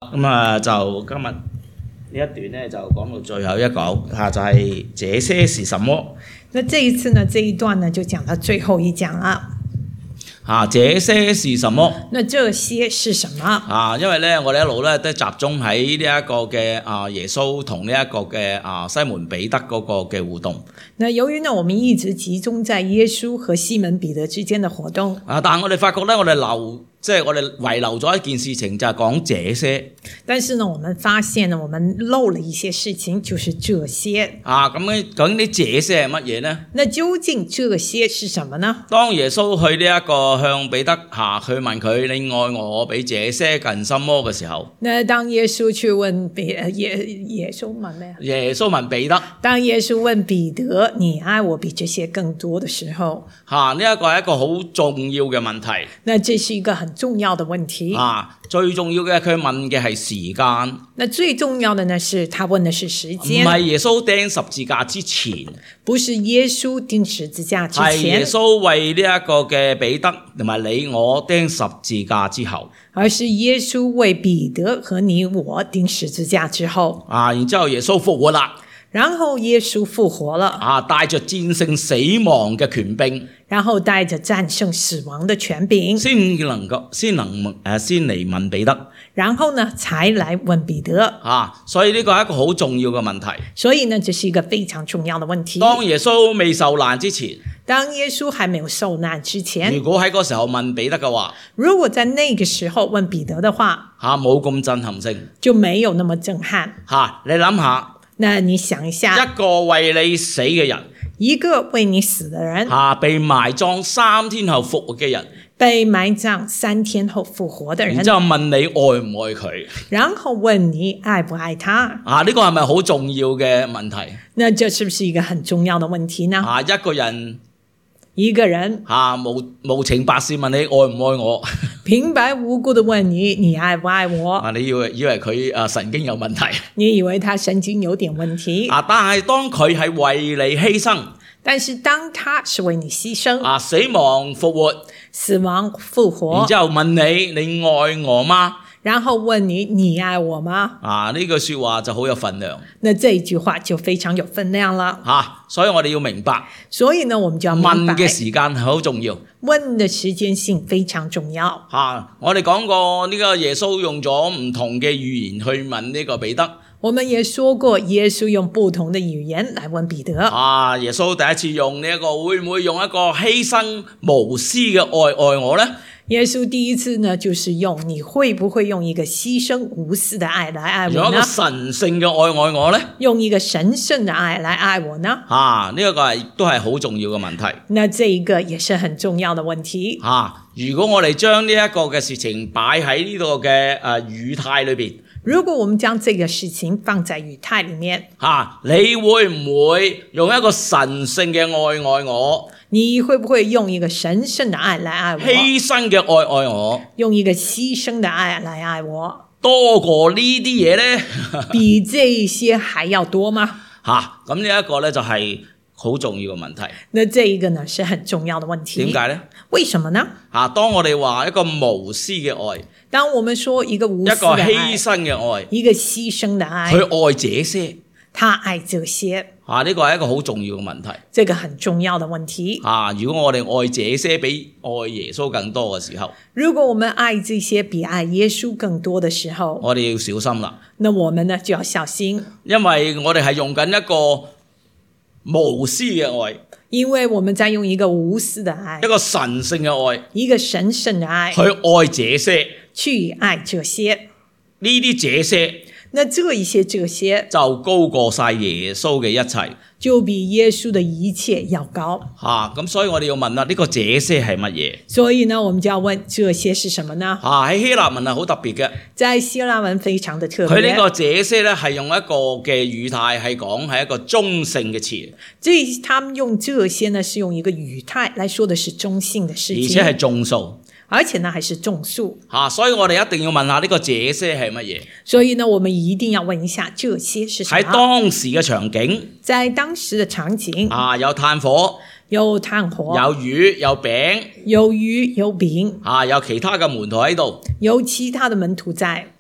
咁就今日呢一段咧就講到最後一講就係這些是什麼？ 那這一次呢，這一段呢就講到最後一講啦。 這些是什麼？ 那這些是什麼？ 因為咧，我哋一路咧都集中喺呢一個嘅耶穌同呢一個嘅西門彼得嗰個嘅互動。 那由於呢，我們一直集中在耶穌和西門彼得之間的活動。 但係我哋發覺咧，我哋遺留咗一件事情，就係講這些。 但是呢，我們發現呢，我們漏了一些事情，就是這些。 咁究竟呢這些係乜嘢呢？ 那究竟這些是什麼呢？ 當耶穌去呢一個向彼得去問佢，你愛我比這些更深麼嘅時候， 那當耶穌去問耶穌問咩？ 耶穌問彼得。 當耶穌問彼得，你愛我比這些更多的時候， 呢一個係一個好重要嘅問題。 那這是一個很重要的問題。 最重要嘅佢問嘅係時間。 那最重要的呢，是他問的是時間。 唔係耶穌釘十字架之前， 不是耶穌釘十字架之前， 係耶穌為呢一個嘅彼得同埋你我釘十字架之後， 而是耶穌為彼得和你我釘十字架之後。 然之後耶穌復活啦。 然後耶穌復活了， 帶着戰勝死亡嘅權柄， 然後帶着戰勝死亡的權柄，先嚟問彼得， 然後呢才來問彼得。 所以呢個係一個好重要嘅問題。 所以呢，這是一個非常重要的問題。 當耶穌未受難之前， 當耶穌還沒有受難之前， 如果喺嗰時候問彼得嘅話， 如果在那個時候問彼得的話， 冇咁震撼性， 就沒有那麼震撼。 你諗下。 那你想一下， 一個為你死嘅人， 一個為你死的人， 被埋葬3天後復活嘅人， 被埋葬3天後復活的人， 然之後問你愛唔愛佢， 然後問你愛不愛他。 呢個係咪好重要嘅問題？ 那這是不是一個很重要的問題呢？一個人無情白事問你愛唔愛我， 平白無故的問你，你愛不愛我？ 你以為佢神經有問題？ 你以為他神經有點問題？ 但係當佢係為你犧牲， 但是當他是為你犧牲， 死亡復活，然之後問你愛我嗎？ 然後問你，你愛我嗎？ 呢句說話就好有分量。 那這一句話就非常有分量了。 所以我哋要明白。 所以呢，我們就要明白。 問嘅時間係好重要。 問的時間性非常重要。 我哋講過呢個耶穌用咗唔同嘅語言去問呢個彼得。 我們也說過，耶穌用不同的語言來問彼得。 耶穌第一次用呢一個，會唔會用一個犧牲無私嘅愛我呢？ 耶穌第一次呢，就是用你會不會用一個犧牲無私的愛來愛我呢？ 用一個神聖嘅愛我呢？ 用一個神聖的愛來愛我呢？ 呢一個都係好重要嘅問題。 那這一個也是很重要的問題。 如果我哋將呢一個嘅事情擺喺呢個嘅語態裏邊， 如果我們將這個事情放在語態裏面， 你會唔會用一個神聖嘅愛我？ 你會不會用一個神聖的愛來愛我？ 犧牲嘅愛我？ 用一個犧牲的愛來愛我？ 多過呢啲嘢呢？ 比這些還要多嗎？ 咁呢一個呢就係好重要嘅問題。 那這一個呢是很重要的問題。 點解呢？ 為什麼呢？ 當我哋話一個無私嘅愛， 當我們說一個無私的愛， 一個犧牲嘅愛， 一個犧牲的愛， 去愛這些， 他愛這些。 呢個係一個好重要嘅問題。 這個很重要的問題。 如果我哋愛這些比愛耶穌更多嘅時候， 如果我們愛這些比愛耶穌更多的時候， 我哋要小心啦。 那我們呢就要小心， 因為我哋係用緊一個無私嘅愛， 因為我們在用一個無私的愛， 一個神聖嘅愛， 一個神聖的愛去愛這些， 去愛這些。 呢啲這些， 那這一些這些就高過晒耶穌嘅一切， 就比耶穌的一切要高。 咁所以我哋要問啦，呢個這些係乜嘢？ 所以呢，我們就要問這些是什麼呢？ 喺希臘文係好特別嘅， 在希臘文非常的特別。 佢呢個這些咧係用一個嘅語態係講係一個中性嘅詞， 即係他們用這些呢，是用一個語態來說的是中性的事情， 而且係眾數。 而且呢，還是眾數。 所以我哋一定要問下呢個這些係乜嘢？ 所以呢，我們一定要問一下這些是什麼？ 喺當時嘅場景， 在當時的場景， 有炭火， 有炭火， 有魚，有餅， 有魚有餅， 有其他嘅門徒喺度， 有其他的門徒在。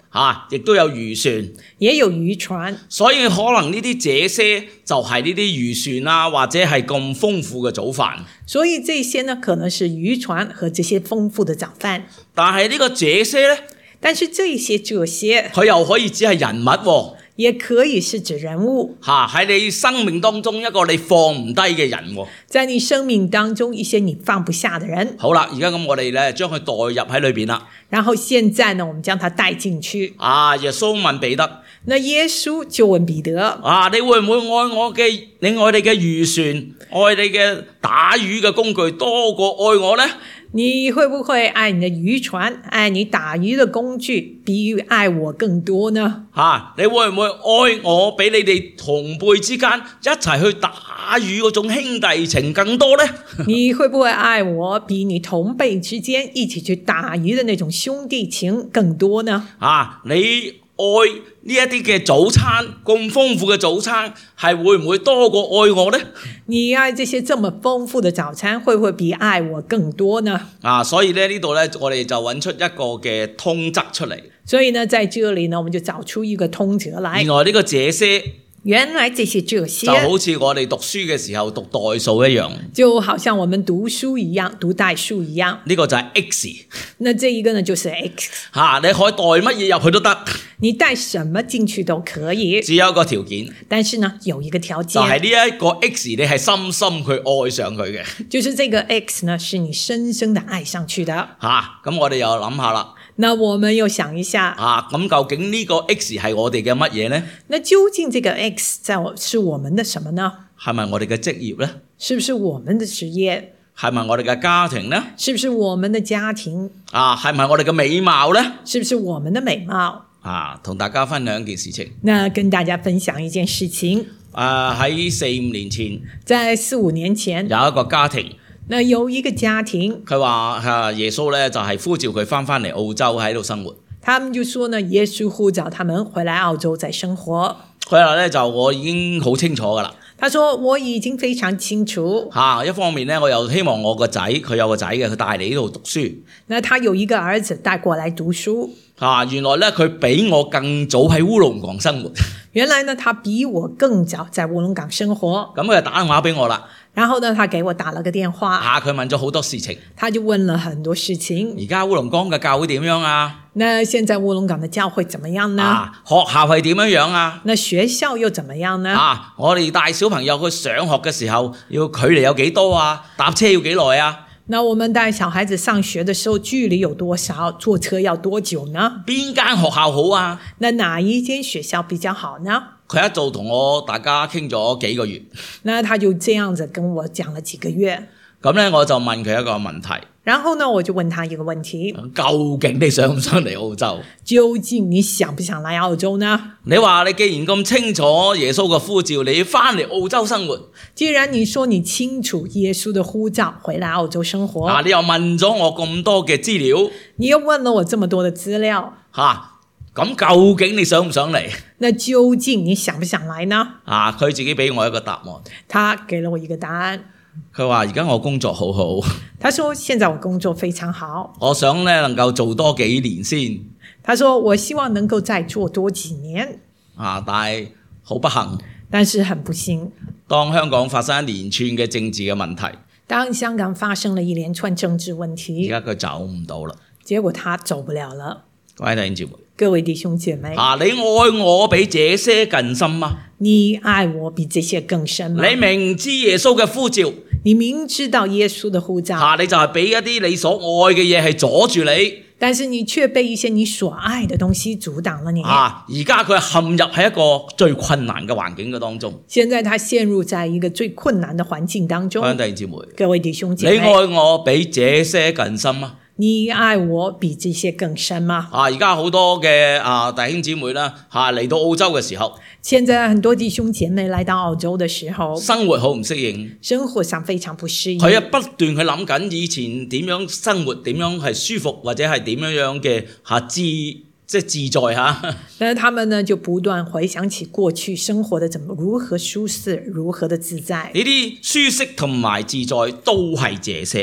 亦都有漁船， 也有漁船， 所以可能呢啲這些就係呢啲漁船啊，或者係咁豐富嘅早飯。 所以這些呢可能是漁船和這些豐富的早飯。 但係呢個這些呢， 但是這些佢又可以只係人物喎。 也可以是指人物， 喺你生命當中一個你放唔低嘅人喎。 在你生命當中一些你放不下的人。 好啦，而家咁我哋咧將佢代入喺裏邊啦。 然後現在呢，我們將它帶進去。 耶穌問彼得， 那耶穌就問彼得， 你會唔會愛你嘅漁船，愛你嘅打魚嘅工具多過愛我呢？ 你會不會愛你的漁船，愛你打魚的工具，比愛我更多呢？ 你會唔會愛我比你哋同輩之間一齊去打魚嗰種兄弟情更多呢？ 你會不會愛我比你同輩之間一起去打魚的那種兄弟情更多呢？ 你愛呢一啲嘅早餐咁豐富嘅早餐，係會唔會多過愛我呢？ 你愛這些這麼豐富的早餐，會不會比愛我更多呢？ 所以呢度呢，我哋就揾出一個嘅通則出嚟。 所以呢，在這裡呢，我們就找出一個通則來。 原來呢個這些， 原來這些就好似我哋讀書嘅時候讀代數一樣， 就好像我們讀書一樣，讀代數一樣。 呢個就係 X。 那這一個呢，就是 X。 你可以代乜嘢入去都得， 你帶什麼進去都可以， 只有一個條件。 但是呢，有一個條件， 就係呢一個 X，你係深深去愛上佢嘅。 就是這個 X 呢，是你深深的愛上去的。 咁我哋又諗下啦。 那我們又想一下， 咁究竟呢個 X 係我哋嘅乜嘢呢？ 那究竟這個 X 是我們的什麼呢？ 係咪我哋嘅職業呢？ 是不是我們的職業？ 係咪我哋嘅家庭呢？ 是不是我們的家庭？ 係咪我哋嘅美貌呢？ 是不是我們的美貌？ 同大家分享一件事情。 那跟大家分享一件事情。 喺4-5年前， 在4-5年前， 有一個家庭。 那有一個家庭， 佢話耶穌咧就係呼召佢翻嚟澳洲喺度生活。 他們就說呢，耶穌呼召他們回來澳洲再生活。 佢話咧就我已經好清楚噶啦。 他說我已經非常清楚。 一方面咧，我又希望我個仔，佢有個仔嘅，佢帶嚟呢度讀書。 那他有一個兒子帶過來讀書。 原來咧佢比我更早喺烏龍港生活。 原來呢，他比我更早在烏龍港生活。 咁佢就打電話俾我啦。 然後呢，他給我打了個電話。 佢問咗好多事情。 他就問了很多事情。 而家烏龍港嘅教會點樣啊？ 那現在烏龍港的教會怎麼樣呢？ 學校係點樣啊？ 那學校又怎麼樣呢？ 我哋帶小朋友去上學嘅時候，要距離有幾多啊？搭車要幾耐啊？ 那我們帶小孩子上學的時候，距離有多少？坐車要多久呢？ 邊間學校好啊？ 那哪一間學校比較好呢？ 佢一早同大家傾咗幾個月。 那他就這樣子跟我講了幾個月。 咁咧我就問佢一個問題。 然後呢，我就問他一個問題。 究竟你想唔想嚟澳洲？ 究竟你想不想來澳洲呢？ 你話你既然咁清楚耶穌嘅呼召，你要翻嚟澳洲生活。 既然你說你清楚耶穌的呼召，回來澳洲生活。 你又問咗我咁多嘅資料。 你又問了我這麼多的資料。 咁究竟你想唔想嚟？ 那究竟你想不想來呢？ 佢自己俾我一個答案。 他給了我一個答案。 佢話而家我工作好好。 他說現在我工作非常好。 我想咧能夠做多幾年先。 他說我希望能夠再做多幾年。 但係好不幸。 但是很不幸。 當香港發生一連串嘅政治嘅問題。 當香港發生了一連串政治問題。 而家佢走唔到啦。 結果他走不了了。 各位弟兄姊妹。 各位弟兄姐妹。 你愛我比這些更深嗎？ 你愛我比這些更深嗎？ 你明知耶穌嘅呼召。 你明知道耶穌的呼召。 你就係俾一啲你所愛嘅嘢係阻住你。 但是你卻被一些你所愛的東西阻擋了你。 而家佢陷入喺一個最困難嘅環境嘅當中。 現在他陷入在一個最困難的環境當中。各位弟兄姐妹。 你愛我比這些更深嗎？ 你愛我比這些更深嗎？ 而家好多嘅弟兄姊妹啦，嚟到澳洲嘅時候， 現在很多弟兄姐妹來到澳洲的時候， 生活好唔適應， 生活上非常不適應。 佢不斷去諗緊以前點樣生活，點樣係舒服或者係點樣嘅自在嚇。 那他們呢就不斷回想起過去生活的如何舒適，如何的自在。 呢啲舒適同埋自在都係這些。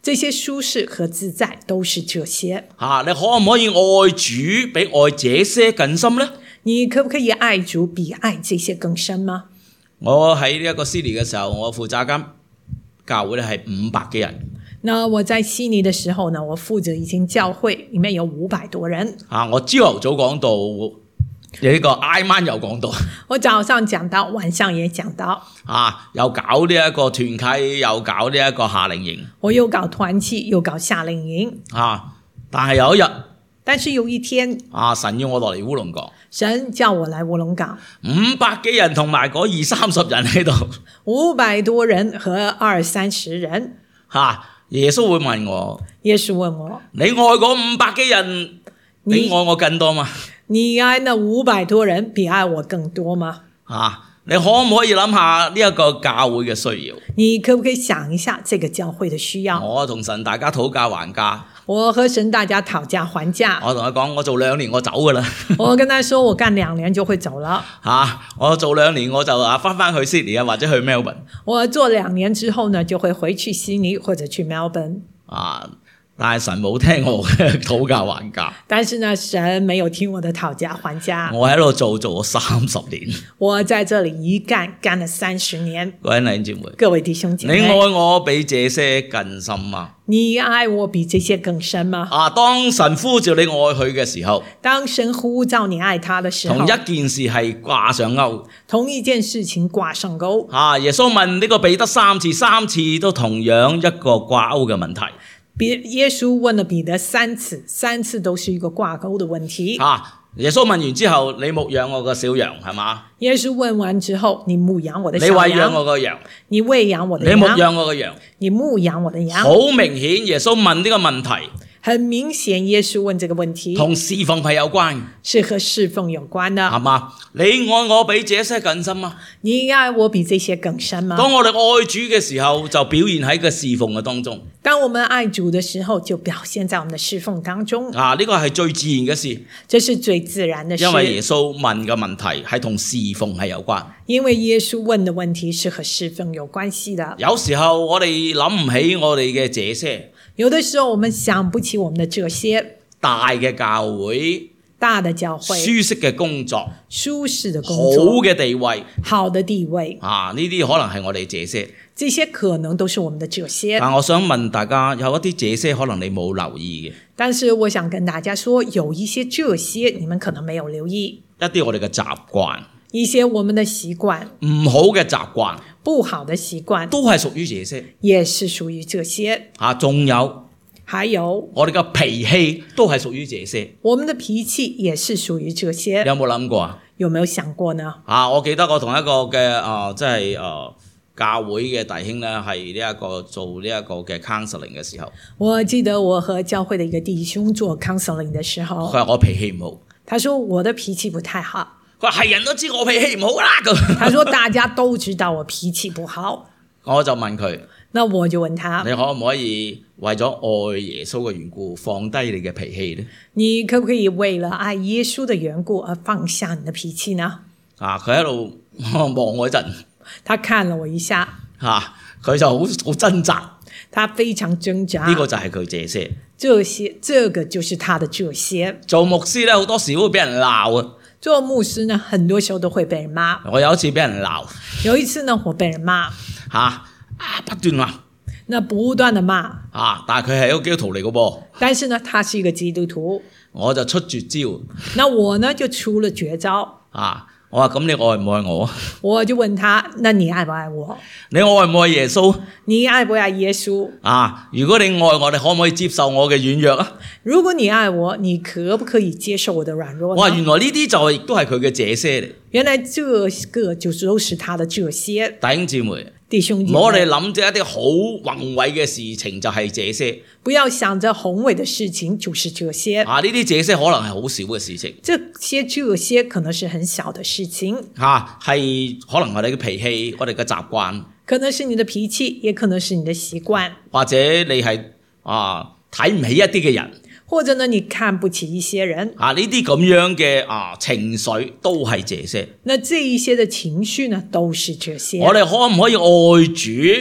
這些舒適和自在都是這些。 你可唔可以愛主比愛這些更深呢？ 你可不可以愛主比愛這些更深嗎？ 我喺呢一個悉尼嘅時候，我負責間教會咧係500幾人。 那我在悉尼的時候呢，我負責一間教會，裡面有500多人。 我朝頭早講道，呢個挨晚又講道。 我早上講到，晚上也講到。 又搞呢一個團契，又搞呢一個夏令營。 我又搞團契，又搞夏令營。 但係有一日， 但是有一天， 神要我落嚟烏龍港。 神叫我來烏龍港 ，500幾人同埋嗰20-30人喺度 ，500多人和20-30人。 耶穌會問我， 耶穌問我， 你愛嗰500幾人比愛我更多嗎？ 你愛那500多人比愛我更多嗎？ 你可唔可以諗下呢一個教會嘅需要？ 你可不可以想一下這個教會的需要？ 我同神大家討價還價。 我和神大家討價還價。 我同佢講，我做2年我走噶啦。 我跟他說，我幹2年就會走了。 我做2年我就翻去悉尼或者去 Melbourne。 我做2年之後呢，就會回去悉尼或者去 Melbourne。 但係神冇聽我嘅討價還價。 但是呢，神沒有聽我的討價還價。 我喺度做咗30年。 我在這裡一幹了30年。 各位弟兄姊妹， 各位弟兄姐妹， 你愛我比這些更深嗎？ 你愛我比這些更深嗎？ 當神呼召你愛佢嘅時候， 當神呼召你愛他的時候， 同一件事係掛上鈎， 同一件事情掛上鈎。 耶穌問呢個彼得3次，3次都同樣一個掛鈎嘅問題。 耶穌問了彼得3次，3次都是一個掛鈎的問題。 耶穌問完之後，你牧養我個小羊係嘛？ 耶穌問完之後，你牧養我的小羊。 你餵養我個羊。 你餵養我的羊。 你牧養我個羊。 你牧養我的羊。 好明顯，耶穌問呢個問題。 很明顯，耶穌問這個問題同侍奉係有關， 是和侍奉有關的， 係嘛？你愛我比這些更深嗎？ 你愛我比這些更深嗎？ 當我哋愛主嘅時候，就表現喺個侍奉嘅當中。 當我們愛主的時候，就表現在我們的侍奉當中。 呢個係最自然嘅事， 這是最自然的事。 因為耶穌問嘅問題係同侍奉係有關。 因為耶穌問的問題是和侍奉有關係的。 有時候我哋諗唔起我哋嘅這些。 有的時候我們想不起我們的這些大嘅教會、 大的教會、 舒適嘅工作、 舒適的工作、 好嘅地位、 好的地位呢啲可能係我哋這些， 這些可能都是我們的這些。 但我想問大家，有一啲這些可能你冇留意嘅。 但是我想跟大家說，有一些這些你們可能沒有留意， 一啲我哋嘅習慣， 一些我們的習慣， 唔好嘅習慣， 不好的習慣， 都係屬於這些， 也是屬於這些。 仲有， 還有我哋嘅脾氣都係屬於這些， 我們的脾氣也是屬於這些。 你有冇諗過啊？ 有沒有想過呢？ 我記得我同一個嘅即係教會嘅弟兄咧，係呢一個做呢一個嘅 counseling 嘅時候， 我記得我和教會的一個弟兄做 counseling 的時候， 佢話我脾氣唔好， 他說我的脾氣不太好。 佢話係人都知我脾氣唔好啦。 他說大家都知道我脾氣不好。 我就問佢， 那我就問他， 你可唔可以為咗愛耶穌嘅緣故放低你嘅脾氣呢？ 你可不可以為了愛耶穌的緣故而放下你的脾氣呢？ 佢喺度望我一陣， 他看了我一下， 佢就好掙扎， 他非常掙扎。 呢個就係佢這些， 這個就是他的這些。做牧師咧，好多時會俾人鬧啊。 做牧師呢，很多時候都會被人罵。 我有一次俾人鬧， 有一次呢，我被人罵， 不斷話， 那不斷的罵， 但係佢係一個基督徒嚟嘅噃。 但是呢，他是一個基督徒， 我就出絕招。 那我呢就出了絕招。 我話咁你愛唔愛我？ 我就問他，那你愛不愛我？ 你愛唔愛耶穌？ 你愛不愛耶穌？ 如果你愛我，你可唔可以接受我嘅軟弱啊？ 如果你愛我，你可不可以接受我的軟弱呢？ 哇，原來呢啲就亦都係佢嘅這些嚟。 原來這個就都是他的這些。 弟兄姊妹， 弟兄姊妹， 我哋諗住一啲好宏偉嘅事情就係這些。 不要想着宏偉的事情就是這些。 呢啲這些可能係好少嘅事情。 這些可能是很小的事情。 係可能我哋嘅脾氣，我哋嘅習慣。 可能是你的脾氣，也可能是你的習慣。 或者你係睇唔起一啲嘅人。 或者呢，你看不起一些人。 呢啲咁樣嘅情緒都係這些。 那這一些的情緒呢，都是這些。 我哋可唔可以愛主？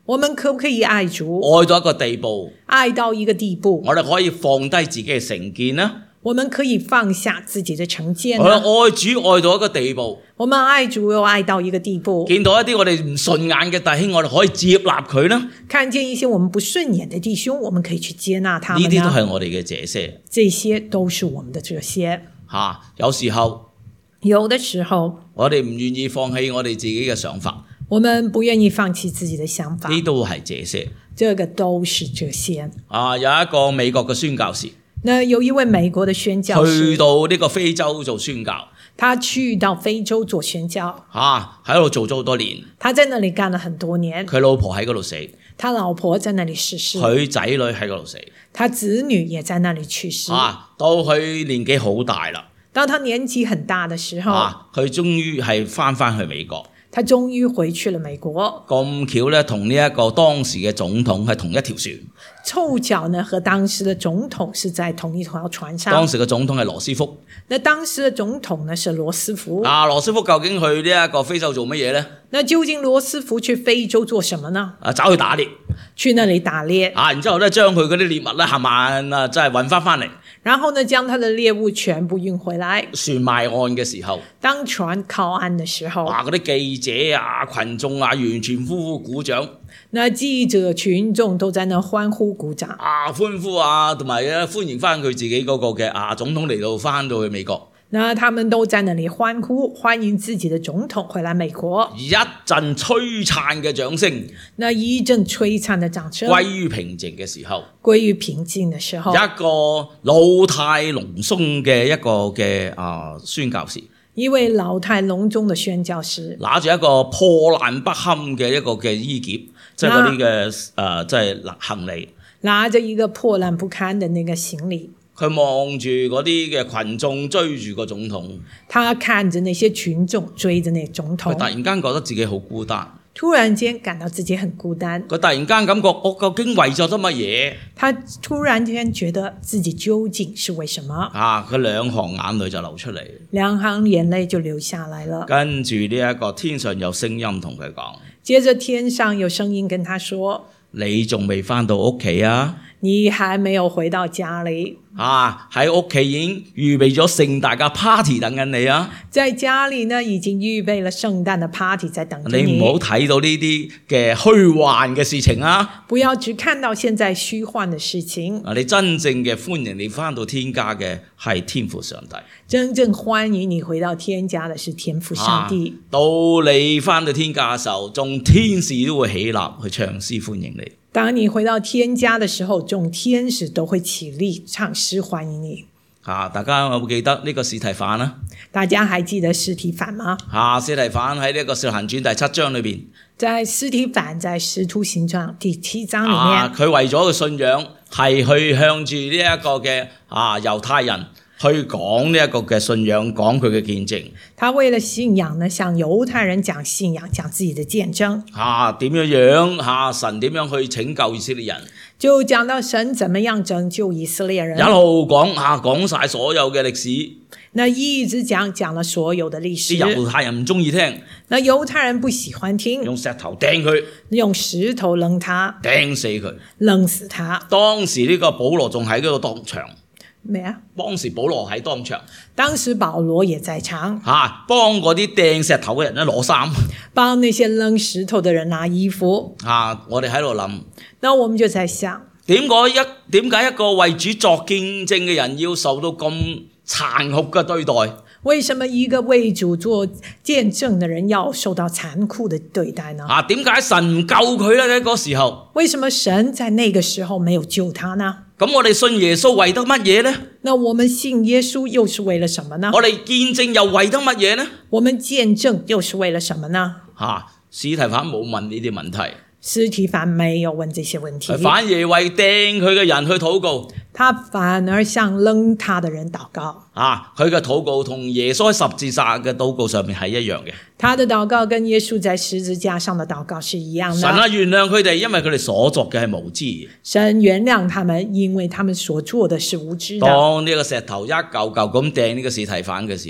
我們可不可以愛主， 愛到一個地步， 愛到一個地步， 我哋可以放低自己嘅成見呢？ 我們可以放下自己的成見我哋呢？ 愛主愛到一個地步， 我們愛主又愛到一個地步， 見到一啲我哋唔順眼嘅弟兄，我哋可以接納佢呢？ 看見一些我們不順眼的弟兄，我們可以去接納他們呢啲都呢？ 係我哋嘅這些這些都是我們的這些。 有時候有的時候， 我哋唔願意放棄我哋自己嘅想法， 我們不願意放棄自己的想法， 呢都係這些。 這個都是這些。 有一個美國嘅宣教士， 那有一位美國的宣教士， 去到呢個非洲做宣教， 他去到非洲做宣教， 喺度做咗好多年， 他在那裡幹了很多年， 佢老婆喺嗰度死， 他老婆在那裡逝世， 佢仔女喺嗰度死， 他子女也在那裡去世。 到佢年紀好大啦， 當他年紀很大的時候， 佢終於係翻去美國， 他終於回去了美國。 咁巧咧，同呢一個當時嘅總統係同一條船。 湊巧呢，和當時的總統是在同一條船上。 當時嘅總統係羅斯福。 那當時的總統呢是羅斯福。 羅斯福究竟去呢一個非洲做乜嘢呢？ 那究竟羅斯福去非洲做什麼呢？ 走去打獵。 去那裡打獵。 然之後咧，將佢嗰啲獵物咧，即係運翻嚟。 然後呢，將他的獵物全部運回來。 船埋岸嘅時候， 當船靠岸的時候， 嗰啲記者群眾完全呼呼鼓掌。 那記者群眾都在那歡呼鼓掌， 歡呼同埋歡迎翻佢自己嗰個嘅總統嚟到翻到去美國。 那他們都在那裡歡呼歡迎自己的總統回來美國。 一陣璀璨嘅掌聲， 那一陣璀璨的掌聲歸於平靜嘅時候， 歸於平靜的時候， 一個老態龍鍾嘅一個嘅宣教士， 一位老態龍鍾的宣教士， 拿住一個破爛不堪嘅一個嘅衣篋，即係嗰啲嘅即係行李， 拿着一個破爛不堪的那個行李。 佢望住嗰啲嘅群眾追住個總統， 他看着那些群眾追着那總統， 佢突然間覺得自己好孤單， 突然間感到自己很孤單。 佢突然間感覺我究竟為咗乜嘢？ 他突然間覺得自己究竟是為什麼？ 佢兩行眼淚就流出嚟， 兩行眼淚就流下來了。 跟住呢一個天上有聲音同佢講， 接着天上有聲音跟他說： 你仲未返到屋企啊？ 你還沒有回到家裡。 喺屋企已經預備咗盛大嘅 party 等緊你啊！ 在家裡呢，已經預備了聖誕的 party 在等着你。 你唔好睇到呢啲嘅虛幻嘅事情啊！ 不要只看到現在虛幻的事情。 你真正嘅歡迎你返到天家嘅係天父上帝。 真正歡迎你回到天家的是天父上帝。 到你返到天家嘅時候，眾天使都會起立去唱詩歡迎你。 當你回到天家的時候，眾天使都會起立唱詩歡迎你。 大家有冇記得呢個司提反啊？ 大家還記得司提反嗎？ 司提反喺呢個《使徒行傳》第7章裏邊， 在司提反在《使徒行傳》第7章裡面， 佢為咗個信仰係去向住呢一個嘅猶太人去講呢一個嘅信仰，講佢嘅見證。 他為了信仰呢，向猶太人講信仰，講自己的見證。 點樣神點樣去拯救以色列人？ 就講到神怎麼樣拯救以色列人， 一路講晒所有嘅歷史。 那一直講了所有的歷史。 啲猶太人唔中意聽， 那猶太人不喜歡聽， 用石頭掟佢， 用石頭扔他， 掟死佢， 扔死他。 當時呢個保羅仲喺嗰度當場。 咩啊？ 當時保羅喺當場， 當時保羅也在場， 幫嗰啲掟石頭嘅人咧攞衫， 幫那些扔石頭的人拿衣服。 我哋喺度諗， 那我們就在想， 點解一個為主作見證嘅人要受到咁殘酷嘅對待？ 為什麼一個為主做見證的人要受到殘酷的對待呢？ 點解神唔救佢咧？喺嗰時候， 為什麼神在那個時候沒有救他呢？ 咁我哋信耶穌為得乜嘢呢？ 那我們信耶穌又是為了什麼呢？ 我哋見證又為得乜嘢呢？ 我們見證又是為了什麼呢？ 司提反冇問呢啲問題， 司提反沒有問這些問題， 反而為掟佢嘅人去禱告。 他反而向扔他的人禱告。 佢嘅禱告同耶穌喺十字架嘅禱告上面係一樣嘅。 他的禱告跟耶穌在十字架上的禱告是一樣的。 神原諒佢哋，因為佢哋所作嘅係無知。 神原諒他們，因為他們所做的是無知的。 當呢個石頭一嚿嚿咁掟呢個司提反嘅時候，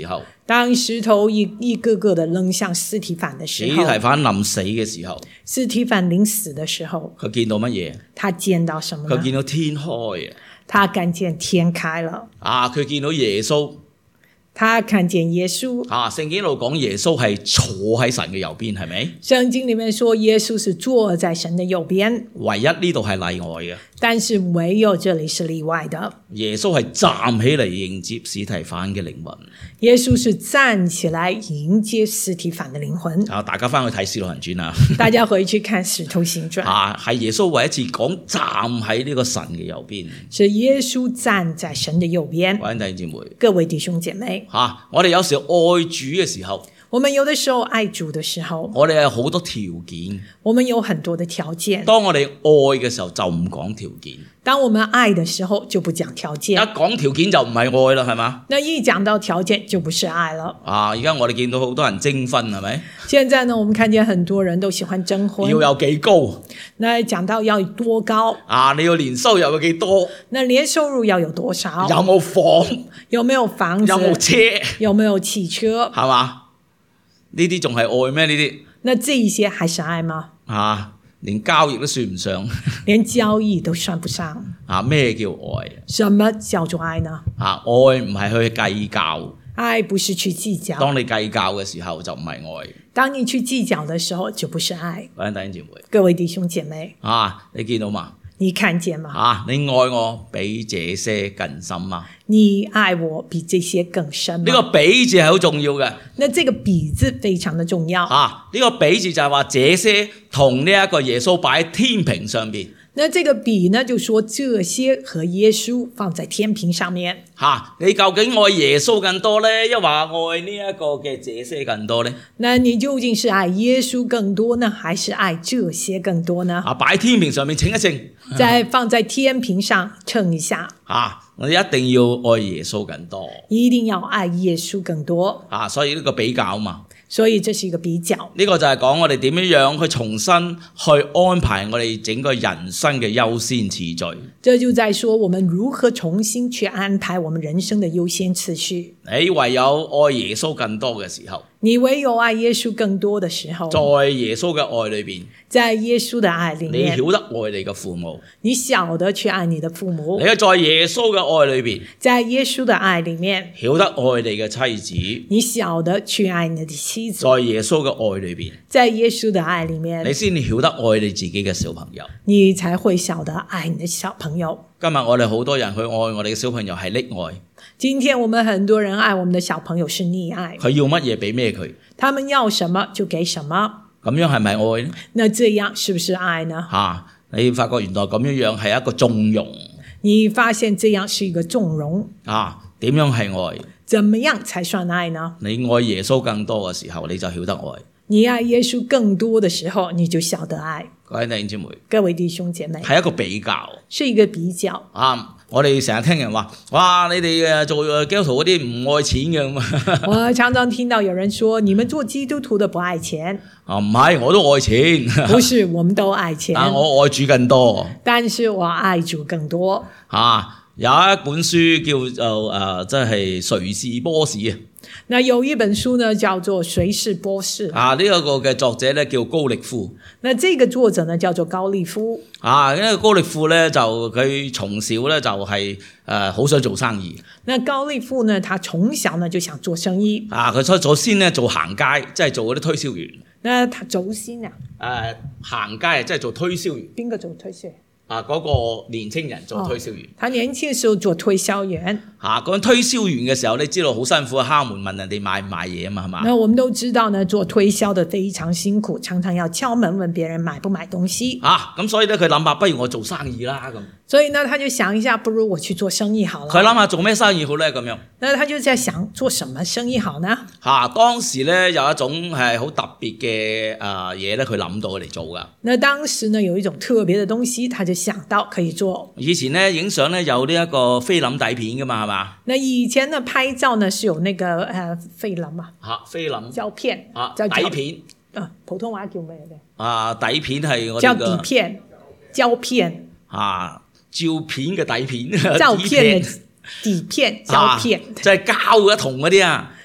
當石頭一個個的扔向司提反的時候， 司提反臨死嘅時候， 司提反臨死的時候， 佢見到乜嘢？ 他見到什麼呢？ 佢見到天開啊！ 他看見天開了。 佢見到耶穌。 他看見耶穌。 聖經一路講耶穌係坐喺神嘅右邊，係咪？ 聖經裡面說耶穌是坐在神的右邊， 唯一呢度係例外嘅。 但是唯有這裡是例外的。 耶穌係站起嚟迎接司提反嘅靈魂。 耶穌是站起來迎接司提反的靈魂。 大家翻去睇《使徒行傳》啊！ 大家回去看《使徒行傳》。 係耶穌唯一次講站喺呢個神嘅右邊。 是耶穌站在神的右邊。 各位弟兄姊妹， 各位弟兄姐妹， 我哋有時候愛主嘅時候， 我們有的時候愛主的時候， 我哋有好多條件。 我們有很多的條件。 當我哋愛嘅時候就唔講條件。 當我們愛的時候就不講條件。 一講條件就唔係愛啦，係嘛？ 那一講到條件就不是愛了。 而家我哋見到好多人徵婚，係咪？ 現在呢，我們看見很多人都喜歡徵婚。 要有幾高？ 那講到要有多高？ 你要年收入有幾多？ 那年收入要有多少？ 有冇房？ 有沒有房子？ 有冇車？ 有沒有汽車？ 係嘛？呢啲仲係愛咩？呢啲？ 那這一些還是愛嗎？ 連交易都算唔上， 連交易都算不上。 咩叫愛？ 什麼叫做愛呢？ 愛唔係去計較， 愛不是去計較。 當你計較嘅時候就唔係愛。 當你去計較的時候就不是愛。 各位弟兄姐妹， 各位弟兄姐妹， 你見到嘛？ 你看見嗎？ 你愛我比這些更深嗎？ 你愛我比這些更深嗎？ 呢個比字係好重要嘅。 那這個比字非常的重要。 呢個比字就係話這些同呢一個耶穌擺喺天平上邊。 那這個比呢，就說這些和耶穌放在天平上面。 你究竟愛耶穌更多呢？抑或愛呢一個嘅這些更多呢？ 那你究竟是愛耶穌更多呢，還是愛這些更多呢？ 擺喺天平上面稱一稱， 再放在天平上稱一下。 我哋一定要愛耶穌更多， 一定要愛耶穌更多。 所以呢個比較嘛。 所以這是一個比較。 呢個就係講我哋點樣去重新去安排我哋整個人生嘅優先次序。 這就在說我們如何重新去安排我們人生的優先次序。 你唯有愛耶穌更多嘅時候， 你唯有愛耶穌更多的時候， 在耶穌嘅愛裏邊， 在耶穌的愛裏面， 你曉得愛你嘅父母， 你曉得去愛你的父母。 你在耶穌嘅愛裏邊， 在耶穌的愛裏面， 曉得愛你嘅妻子， 你曉得去愛你的妻子。 在耶穌嘅愛裏邊， 在耶穌的愛裏面， 你先曉得愛你自己嘅小朋友， 你才會曉得愛你的小朋友。 今日我哋好多人去愛我哋嘅小朋友係溺愛。 今天我們很多人愛我們的小朋友是溺愛， 佢要乜嘢俾咩佢， 他們要什麼就給什麼， 咁樣係咪愛呢？ 那這樣是不是愛呢？ 你發覺原來咁樣係一個縱容， 你發現這樣是一個縱容， 點樣係愛？ 怎麼樣才算愛呢？ 你愛耶穌更多嘅時候，你就曉得愛。 你愛耶穌更多的時候，你就曉得愛。 各位弟兄姊妹， 各位弟兄姐妹， 係一個比較， 是一個比較。 我哋成日聽人話，哇！你哋做基督徒嗰啲唔愛錢嘅咁。 我常常聽到有人說，你們做基督徒的不愛錢。 唔係，我都愛錢。 不是，我們都愛錢。 我愛主更多。 但是我愛主更多。 有一本書叫做即係誰是波士啊。 那有一本書呢，叫做《誰是波士》。 呢一個嘅作者咧叫高力夫。 那這個作者呢叫做高力夫。 因為高力夫咧就佢從小咧就係好想做生意。 那高力夫呢，他從小呢就想做生意。 佢首先咧做行街，即係做嗰啲推銷員。 那他首先行街即係做推銷員。 邊個做推銷員？ 嗰個年青人做推銷員。 他年輕嘅時候做推銷員。 講推銷員嘅時候，你知道好辛苦，敲門問人哋買唔買嘢啊嘛，係嘛？ 那我們都知道呢，做推銷的非常辛苦，常常要敲門問別人買不買東西。 咁所以咧，佢諗下，不如我做生意啦咁。 所以呢，他就想一下，不如我去做生意好了。 佢諗下做咩生意好咧咁樣。 那他就在想做什麼生意好呢？ 當時咧有一種係好特別嘅嘢咧，佢諗到嚟做噶。 那當時呢有一種特別的東西，他就想到可以做。 以前咧影相咧有呢一個菲林底片噶嘛，係嘛？ 那以前呢拍照呢是有那個菲林菲林膠片底片。 普通話叫咩嘅？ 底片係我哋叫底片，膠片。 照片嘅底片。 照片嘅底片，膠片。 即係膠一筒嗰啲啊。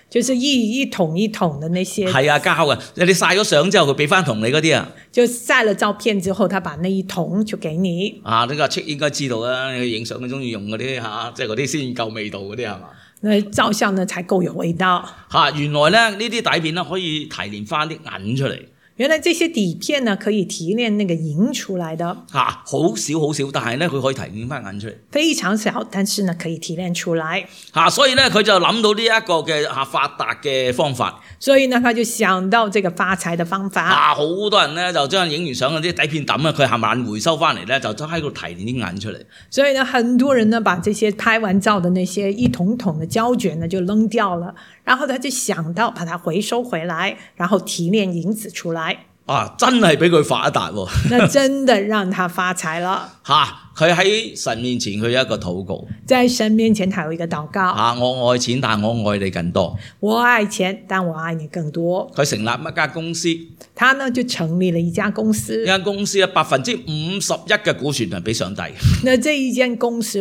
就是一桶一桶的那些， 係啊，膠嘅。你曬咗相之後，佢俾翻同你嗰啲啊。 就曬了照片之後，他把那一桶就給你。 呢個阿戚應該知道啦，你影相都中意用嗰啲即係嗰啲先夠味道嗰啲係嘛？ 那照相呢才夠有味道。 原來咧呢啲底片咧可以提煉翻啲銀出嚟。 原來這些底片呢，可以提煉那個銀出來的。 好少好少，但係咧佢可以提煉翻銀出嚟。 非常小，但是呢可以提煉出來。 所以咧佢就諗到呢一個嘅發達嘅方法。 所以呢，他就想到這個發財的方法。 好多人咧就將影完相嗰啲底片抌啊，佢冚唪唥回收翻嚟咧，就喺度提煉啲銀出嚟。 所以呢，很多人呢把這些拍完照的那些一桶桶的膠卷呢就扔掉了，然後他就想到把它回收回來，然後提煉銀子出來。 真係俾佢發一達喎！ 那真的讓他發財了。 佢喺神面前佢有一個禱告， 在神面前他有一個禱告。 我愛錢，但我愛你更多。 我愛錢，但我愛你更多。 佢成立一間公司， 他呢就成立了一家公司。 呢間公司咧51%嘅股權係俾上帝。 那這一間公司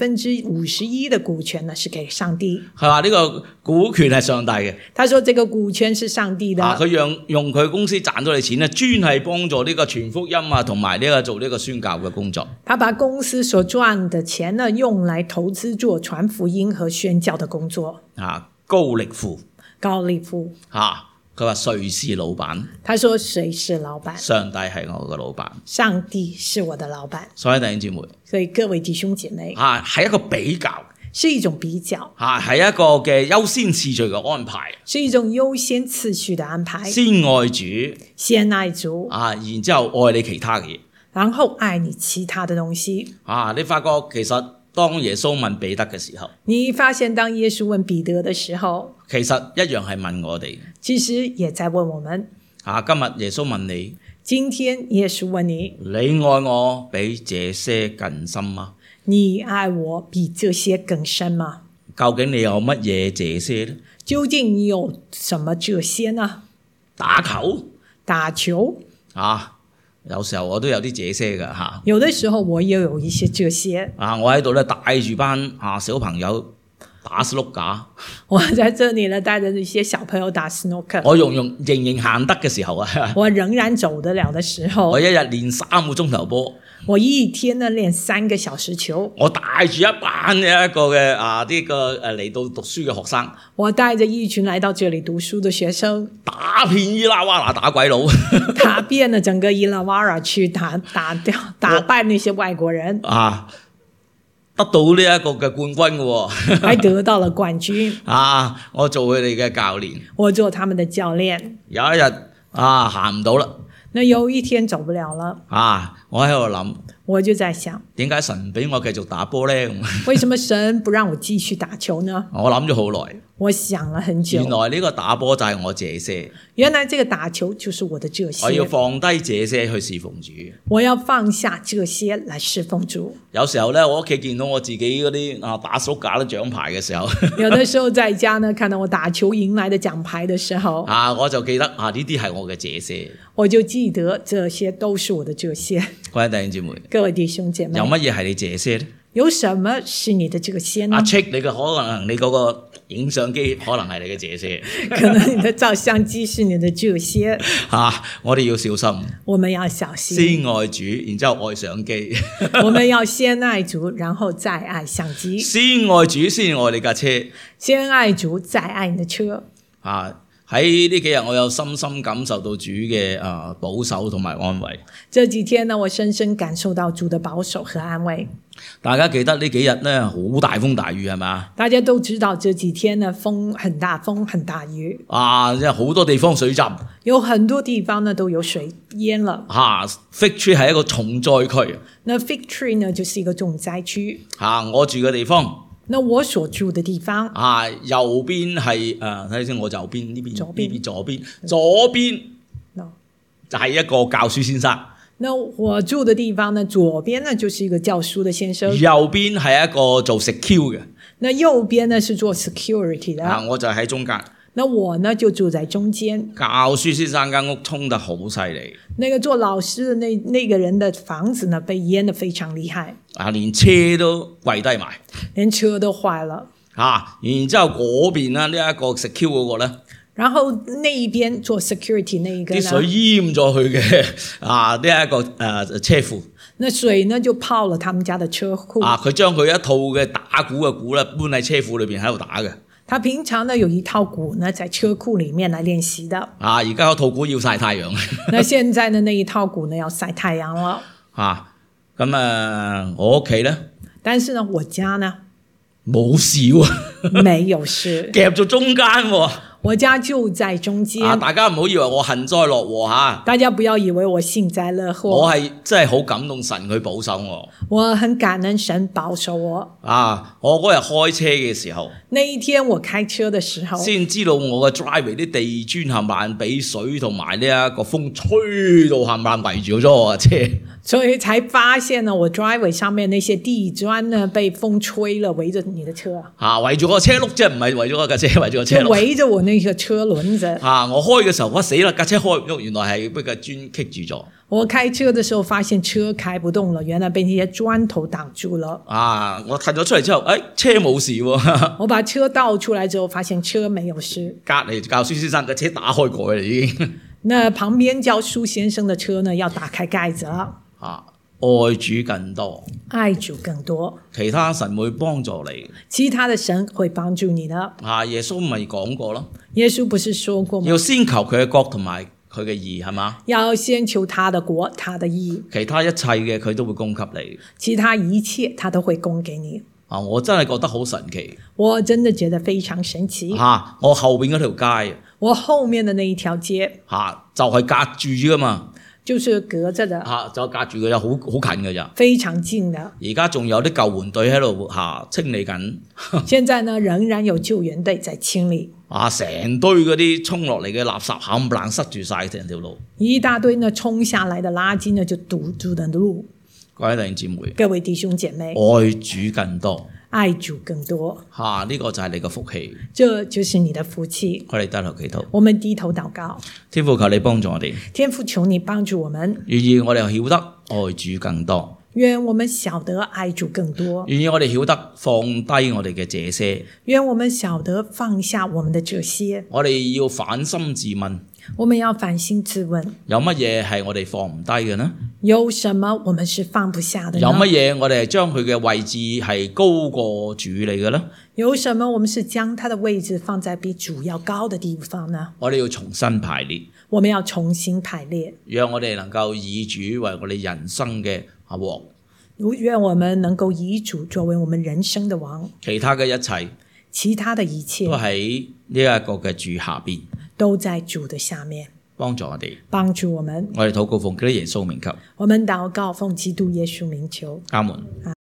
51%的股權呢是給上帝。 係話呢個股權係上帝嘅。 他說這個股權是上帝的。 佢用佢公司賺到嘅錢咧，專係幫助呢個傳福音同埋呢個做呢個宣教嘅工作。 他把公司所賺的錢呢，用來投資做傳福音和宣教的工作。 高力富。 高力富。 佢話誰是老闆？ 他說誰是老闆？ 上帝係我嘅老闆。 上帝是我的老闆。 所以弟兄姊妹， 所以各位弟兄姐妹， 係一個比較， 是一種比較， 係一個嘅優先次序嘅安排， 是一種優先次序的安排。 先愛主， 先愛主， 然之後愛你其他嘅嘢， 然後愛你其他的東西。 你發覺其實當耶穌問彼得嘅時候， 你發現當耶穌問彼得的時候， 其實一樣係問我哋， 其實也在問我們。 今日耶穌問你， 今天耶穌問你， 你愛我比這些更深嗎？ 你愛我比這些更深嗎？ 究竟你有乜嘢這些呢？ 究竟你有什麼這些呢？ 打球， 打球， 有時候我都有啲這些㗎。 有的時候我也有一些這些。 我喺度咧帶住班小朋友打 snooker。 我在這裡呢帶着一些小朋友打 snooker。 我仍然行得嘅時候啊， 我仍然走得了的時候， 我一日練3個鐘頭波。 我一天呢練3個小時球。 我帶住一班嘅一個嘅呢個嚟到讀書嘅學生。 我帶着一群來到這裡讀書的學生， 打遍伊拉瓦那打鬼佬， 打遍了整個伊拉瓦那去打敗那些外國人。 得到呢一個嘅冠軍嘅喎， 還得到了冠軍。 我做佢哋嘅教練， 我做他們的教練。 有一日行唔到啦， 那有一天走不了了， 我喺度諗， 我就在想， 點解神俾我繼續打波呢？ 為什麼神不讓我繼續打球呢？ 我諗咗好耐， 我想了很久， 原來呢個打波就係我這些， 原來這個打球就是我的這些， 我要放低這些去侍奉主， 我要放下這些來侍奉主。 有時候咧，我屋企見到我自己嗰啲打手架啲獎牌嘅時候， 有的時候在家呢，看到我打球贏來的獎牌的時候， 我就記得呢啲係我嘅這些， 我就記得這些都是我的這些。 各位弟兄姊妹， 各位弟兄姐妹， 有乜嘢係你這些呢？ 有什麼是你的這些呢？ 阿 Chick，你嘅可能你嗰個影相機可能係你嘅這些， 可能你的照相機是你的這些。 我哋要小心， 我們要小心。 先愛主，然之後愛相機。 我們要先愛主，然後再愛相機。 先愛主，先愛你架車。 先愛主，再愛你的車。 喺呢幾日我有深深感受到主嘅保守同埋安慰。 這幾天呢，我深深感受到主的保守和安慰。 大家記得呢幾日呢，好大風大雨係嘛？大家都知道這幾天呢，風很大，風很大雨。 即係好多地方水浸， 有很多地方呢都有水淹了。 Fig Tree 係一個重災區。 那 Fig Tree 呢就是一個重災區。 我住嘅地方。 那我所住的地方， 右邊係睇下先，我右邊呢邊， 左邊就係一個教書先生。 那我住的地方呢，左邊呢就是一個教書的先生， 右邊係一個做 secure 嘅。 那右邊呢是做 security 的。 我就喺中間。 那我呢就住在中間。 教書先生間屋沖得好犀利。 那個做老師的那個人的房子呢被淹得非常厲害。 連車都跪低埋。 連車都壞了。 然之後嗰邊啦，呢一個 secure 嗰個咧， 然後那一邊做 security 那一個啲水呢， 淹咗佢嘅呢一個車庫。 那水呢就泡了他們家的車庫。 佢將佢一套嘅打鼓嘅鼓咧搬喺車庫裏邊喺度打嘅。 他平常呢有一套鼓呢在車庫裡面來練習的。 而家嗰套鼓要曬太陽。 那現在呢那一套鼓呢要曬太陽了。 咁我屋企咧， 但是呢我家呢冇事喎， 沒有事， 夾咗中間喎。 我家就在中間。 大家唔好以為我幸災樂禍嚇， 大家不要以為我幸災樂禍。 我係真係好感動神佢保守我。 我很感恩神保守我。 我嗰日開車嘅時候， 那一天我開車的時候， 先知道我嘅 driveway 啲地磚冚唪唥俾水同埋呢一個風吹到冚唪唥圍住咗我嘅車， 所以才發現呢，我 driveway 上面那些地磚呢被風吹了，圍着你的車。 圍住個車轆，即係唔係圍咗我架車，圍住個車轆。 圍着我那個車輪子。 我開嘅時候，死啦！架車開唔喐，原來係俾個磚棘住咗。 我開車的時候發現車開不動了，原來被那些磚頭擋住了。 我褪咗出嚟之後，車冇事喎。 我把車倒出來之後，發現車沒有事。 隔離教書先生嘅車打開過啦已經。 那旁邊教書先生的車呢，要打開蓋子了。 愛主更多， 愛主更多， 其他神會幫助你， 其他的神會幫助你的。 耶穌咪講過咯， 耶穌不是說過嗎？ 要先求佢嘅國同埋佢嘅義，係嘛？ 要先求他的國，他的義， 其他一切嘅佢都會供給你， 其他一切他都會供給你。 我真係覺得好神奇， 我真的覺得非常神奇。 我後邊嗰條街， 我後面的那一條街， 就係隔住噶嘛。 就是隔着的， 就隔住佢，好近嘅咋， 非常近的。 而家仲有啲救援隊喺度清理緊。 現在呢，仍然有救援隊在清理。 成堆嗰啲衝落嚟嘅垃圾冚唪唥塞住晒成條路。一大堆呢衝下來的垃圾呢就堵住的路。 各位弟兄姊妹， 各位弟兄姐妹， 愛主更多， 愛主更多。 呢個就係你嘅福氣， 這就是你的福氣。 我哋低頭祈禱， 我們低頭禱告。 天父求你幫助我哋， 天父求你幫助我們， 願意我哋曉得愛主更多， 願我們曉得愛主更多， 願意我哋曉得放低我哋嘅這些， 願我們曉得放下我們的這些。 我哋要反心自問， 我們要反心自問， 有乜嘢係我哋放唔低嘅呢？ 有什麼我們是放不下的呢？ 有乜嘢我哋係將佢嘅位置係高過主你嘅呢？ 有什麼我們是將它的位置放在比主要高的地方呢？ 我哋要重新排列， 我們要重新排列， 讓我哋能夠以主為我哋人生嘅王。 願我們能夠以主作為我們人生的王。 其他嘅一切， 其他的一切都喺呢一個嘅主下邊， 都在主的下面， 幫助我哋， 幫助我們。 我哋禱告奉基督耶穌名求， 我們禱告奉基督耶穌名求， 阿門。